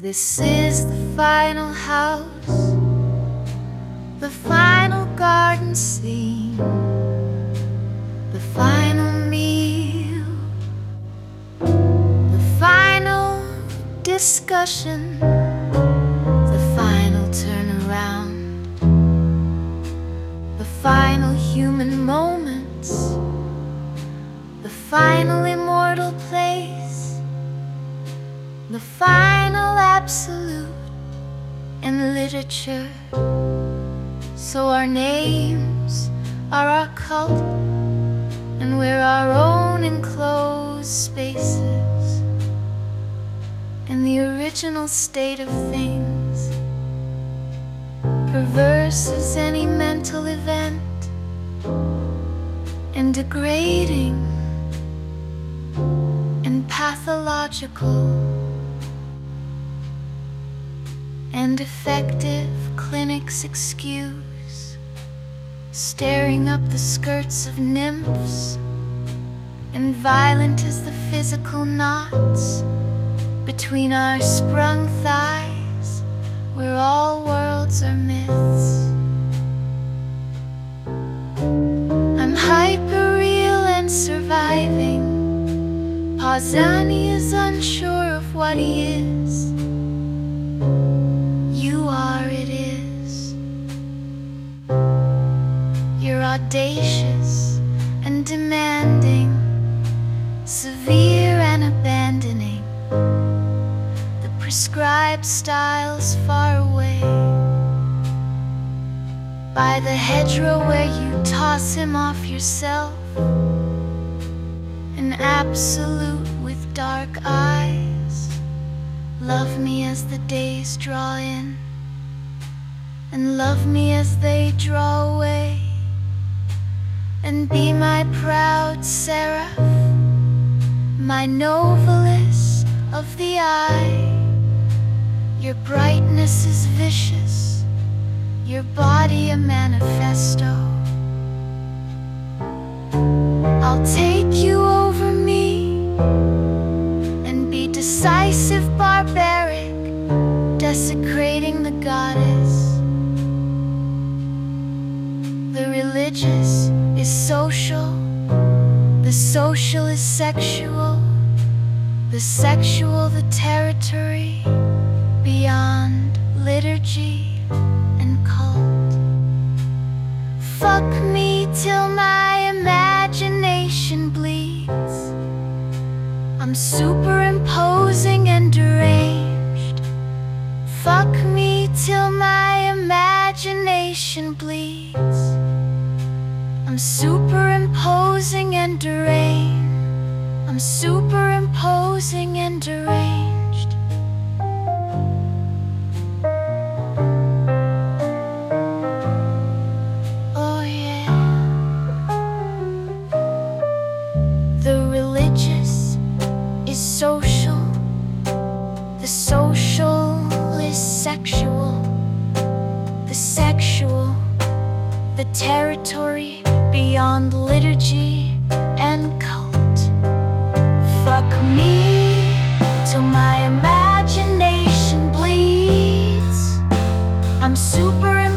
This is the final house, the final garden scene, the final meal, the final discussion, the final turnaround, the final human moments, the final immortal place, the final absolute in literature. So our names are our cult, and we're our own enclosed spaces in the original state of things, perverse as any mental event, and degrading and pathological, and effective clinics excuse staring up the skirts of nymphs, and violent as the physical knots between our sprung thighs, where all worlds are myths. I'm hyper-real and surviving. Pausani is unsure of what he is. You are, it is. You're audacious and demanding, severe and abandoning the prescribed styles far away by the hedgerow where you toss him off yourself, an absolute with dark eyes. Love me as the days draw in, and love me as they draw away, and be my proud seraph, my novelist of the eye. Your brightness is vicious, your body a manifesto. I'll take you over me and be decisive, barbaric, desecrating the goddess. The religious is social, the social is sexual, the sexual the territory beyond liturgy and cult. Fuck me till my imagination bleeds. I'm superimposing and deranged. Fuck me till my imagination bleeds. I'm superimposing and deranged. I'm superimposing and deranged. Oh yeah. The religious is social, the social is sexual, the sexual the territory beyond liturgy and cult. Fuck me till my imagination bleeds. I'm super